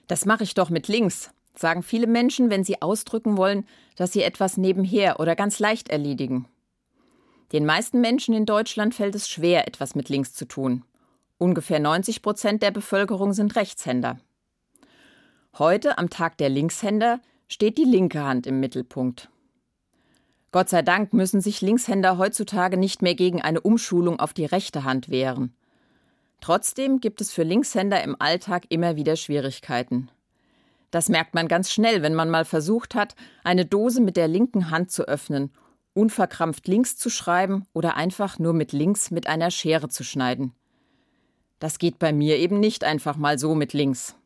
Das mache ich doch mit links, sagen viele Menschen, wenn sie ausdrücken wollen, dass sie etwas nebenher oder ganz leicht erledigen. Den meisten Menschen in Deutschland fällt es schwer, etwas mit links zu tun. Ungefähr 90% der Bevölkerung sind Rechtshänder. Heute, am Tag der Linkshänder, steht die linke Hand im Mittelpunkt. Gott sei Dank müssen sich Linkshänder heutzutage nicht mehr gegen eine Umschulung auf die rechte Hand wehren. Trotzdem gibt es für Linkshänder im Alltag immer wieder Schwierigkeiten. Das merkt man ganz schnell, wenn man mal versucht hat, eine Dose mit der linken Hand zu öffnen, unverkrampft links zu schreiben oder einfach nur mit links mit einer Schere zu schneiden. Das geht bei mir eben nicht einfach mal so mit links.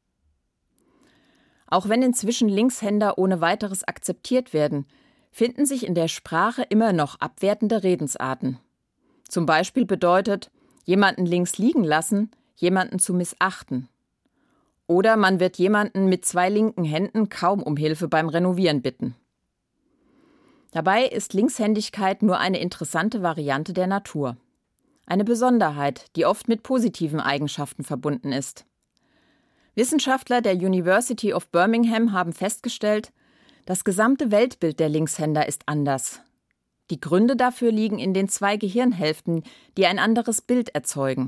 Auch wenn inzwischen Linkshänder ohne weiteres akzeptiert werden, finden sich in der Sprache immer noch abwertende Redensarten. Zum Beispiel bedeutet jemanden links liegen lassen, jemanden zu missachten. Oder man wird jemanden mit 2 linken Händen kaum um Hilfe beim Renovieren bitten. Dabei ist Linkshändigkeit nur eine interessante Variante der Natur. Eine Besonderheit, die oft mit positiven Eigenschaften verbunden ist. Wissenschaftler der University of Birmingham haben festgestellt, das gesamte Weltbild der Linkshänder ist anders. Die Gründe dafür liegen in den 2 Gehirnhälften, die ein anderes Bild erzeugen.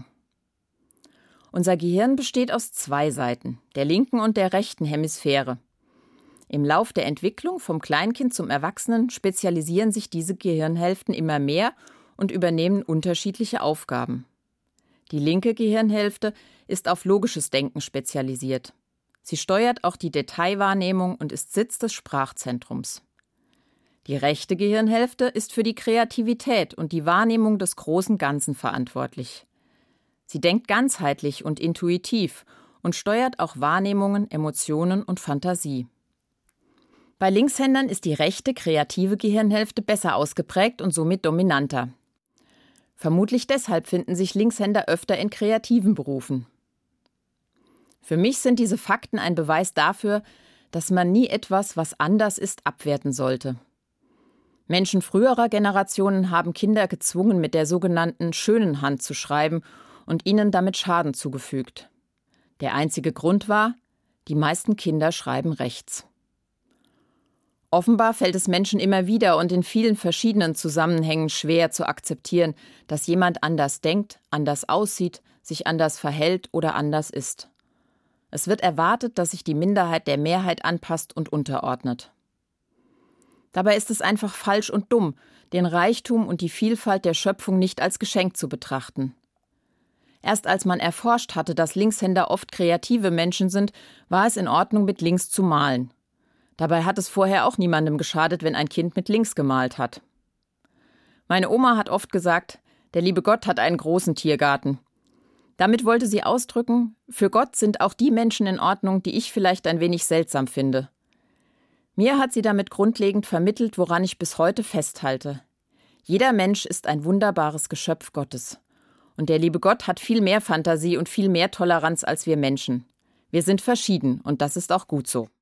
Unser Gehirn besteht aus 2 Seiten, der linken und der rechten Hemisphäre. Im Lauf der Entwicklung vom Kleinkind zum Erwachsenen spezialisieren sich diese Gehirnhälften immer mehr und übernehmen unterschiedliche Aufgaben. Die linke Gehirnhälfte ist auf logisches Denken spezialisiert. Sie steuert auch die Detailwahrnehmung und ist Sitz des Sprachzentrums. Die rechte Gehirnhälfte ist für die Kreativität und die Wahrnehmung des großen Ganzen verantwortlich. Sie denkt ganzheitlich und intuitiv und steuert auch Wahrnehmungen, Emotionen und Fantasie. Bei Linkshändern ist die rechte kreative Gehirnhälfte besser ausgeprägt und somit dominanter. Vermutlich deshalb finden sich Linkshänder öfter in kreativen Berufen. Für mich sind diese Fakten ein Beweis dafür, dass man nie etwas, was anders ist, abwerten sollte. Menschen früherer Generationen haben Kinder gezwungen, mit der sogenannten schönen Hand zu schreiben und ihnen damit Schaden zugefügt. Der einzige Grund war, die meisten Kinder schreiben rechts. Offenbar fällt es Menschen immer wieder und in vielen verschiedenen Zusammenhängen schwer zu akzeptieren, dass jemand anders denkt, anders aussieht, sich anders verhält oder anders ist. Es wird erwartet, dass sich die Minderheit der Mehrheit anpasst und unterordnet. Dabei ist es einfach falsch und dumm, den Reichtum und die Vielfalt der Schöpfung nicht als Geschenk zu betrachten. Erst als man erforscht hatte, dass Linkshänder oft kreative Menschen sind, war es in Ordnung, mit links zu malen. Dabei hat es vorher auch niemandem geschadet, wenn ein Kind mit links gemalt hat. Meine Oma hat oft gesagt, der liebe Gott hat einen großen Tiergarten. Damit wollte sie ausdrücken, für Gott sind auch die Menschen in Ordnung, die ich vielleicht ein wenig seltsam finde. Mir hat sie damit grundlegend vermittelt, woran ich bis heute festhalte. Jeder Mensch ist ein wunderbares Geschöpf Gottes. Und der liebe Gott hat viel mehr Fantasie und viel mehr Toleranz als wir Menschen. Wir sind verschieden und das ist auch gut so.